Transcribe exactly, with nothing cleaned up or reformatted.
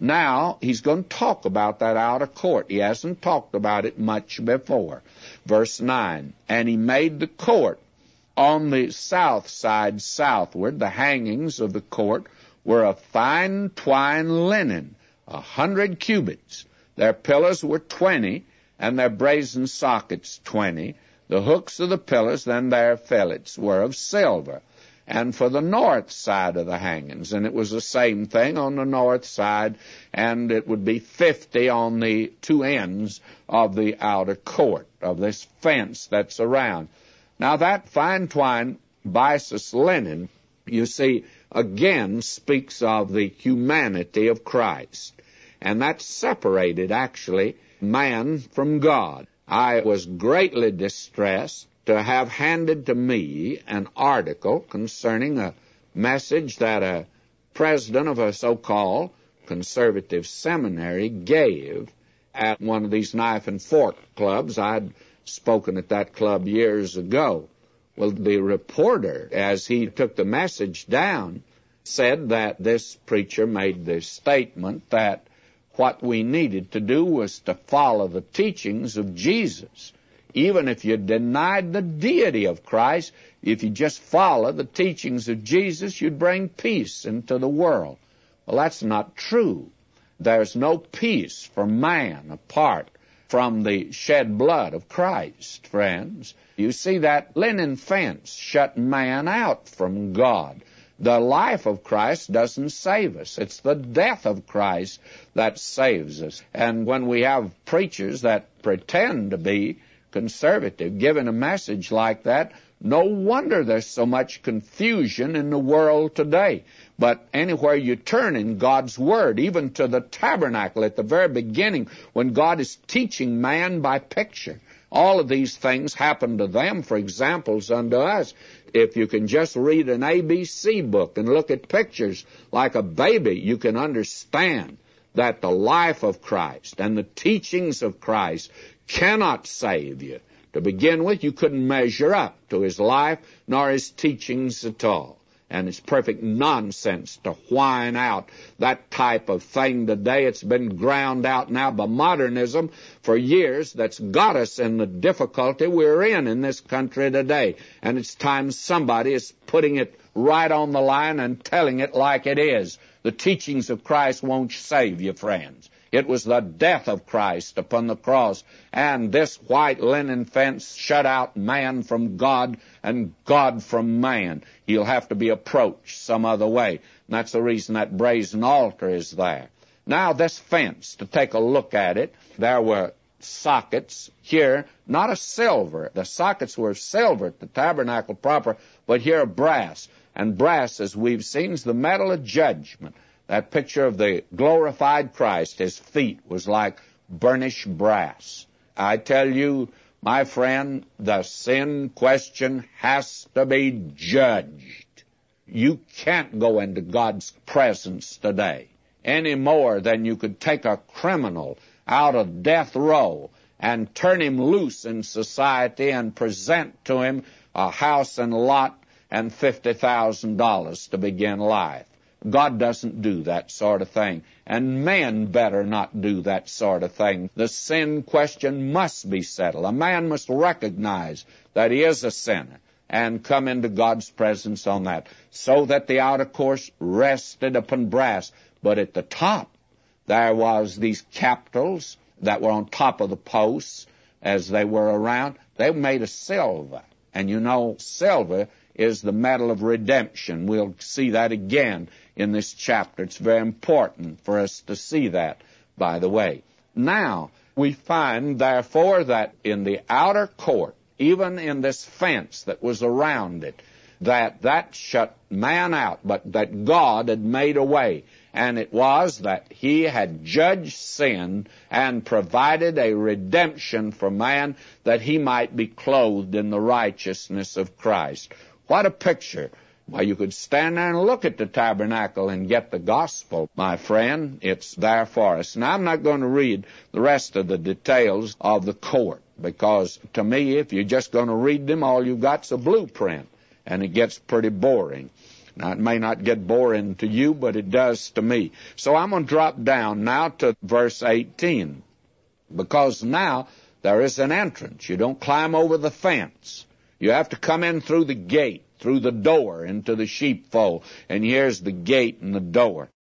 Now, he's going to talk about that outer court. He hasn't talked about it much before. Verse nine, and he made the court on the south side southward. The hangings of the court were of fine twined linen, a hundred cubits. Their pillars were twenty, and their brazen sockets twenty. The hooks of the pillars and their fillets were of silver. And for the north side of the hangings, and it was the same thing on the north side, and it would be fifty on the two ends of the outer court, of this fence that's around. Now that fine twine byssus linen, you see, again speaks of the humanity of Christ. And that separated, actually, man from God. I was greatly distressed to have handed to me an article concerning a message that a president of a so-called conservative seminary gave at one of these knife and fork clubs. I'd spoken at that club years ago. Well, the reporter, as he took the message down, said that this preacher made the statement that what we needed to do was to follow the teachings of Jesus. Even if you denied the deity of Christ, if you just follow the teachings of Jesus, you'd bring peace into the world. Well, that's not true. There's no peace for man apart from the shed blood of Christ, friends. You see, that linen fence shut man out from God. The life of Christ doesn't save us. It's the death of Christ that saves us. And when we have preachers that pretend to be conservative giving a message like that, no wonder there's so much confusion in the world today. But anywhere you turn in God's Word, even to the tabernacle at the very beginning, when God is teaching man by picture, all of these things happen to them for examples unto us. If you can just read an A B C book and look at pictures like a baby, you can understand that the life of Christ and the teachings of Christ cannot save you. To begin with, you couldn't measure up to his life nor his teachings at all. And it's perfect nonsense to whine out that type of thing today. It's been ground out now by modernism for years. That's got us in the difficulty we're in in this country today. And it's time somebody is putting it right on the line and telling it like it is. The teachings of Christ won't save you, friends. It was the death of Christ upon the cross, and this white linen fence shut out man from God and God from man. He'll have to be approached some other way. And that's the reason that brazen altar is there. Now, this fence, to take a look at it, there were sockets here, not of silver. The sockets were silver at the tabernacle proper, but here of brass. And brass, as we've seen, is the metal of judgment. That picture of the glorified Christ, his feet was like burnished brass. I tell you, my friend, the sin question has to be judged. You can't go into God's presence today any more than you could take a criminal out of death row and turn him loose in society and present to him a house and lot and fifty thousand dollars to begin life. God doesn't do that sort of thing, and men better not do that sort of thing. The sin question must be settled. A man must recognize that he is a sinner and come into God's presence on that, so that the outer course rested upon brass. But at the top, there was these capitals that were on top of the posts as they were around. They were made of silver, and you know silver is the metal of redemption. We'll see that again in this chapter. It's very important for us to see that, by the way. Now, we find, therefore, that in the outer court, even in this fence that was around it, that that shut man out, but that God had made a way. And it was that he had judged sin and provided a redemption for man that he might be clothed in the righteousness of Christ. What a picture. Well, you could stand there and look at the tabernacle and get the gospel, my friend. It's there for us. Now, I'm not going to read the rest of the details of the court, because to me, if you're just going to read them, all you've got's a blueprint, and it gets pretty boring. Now, it may not get boring to you, but it does to me. So I'm going to drop down now to verse eighteen, because now there is an entrance. You don't climb over the fence. You have to come in through the gate, through the door into the sheepfold. And here's the gate and the door.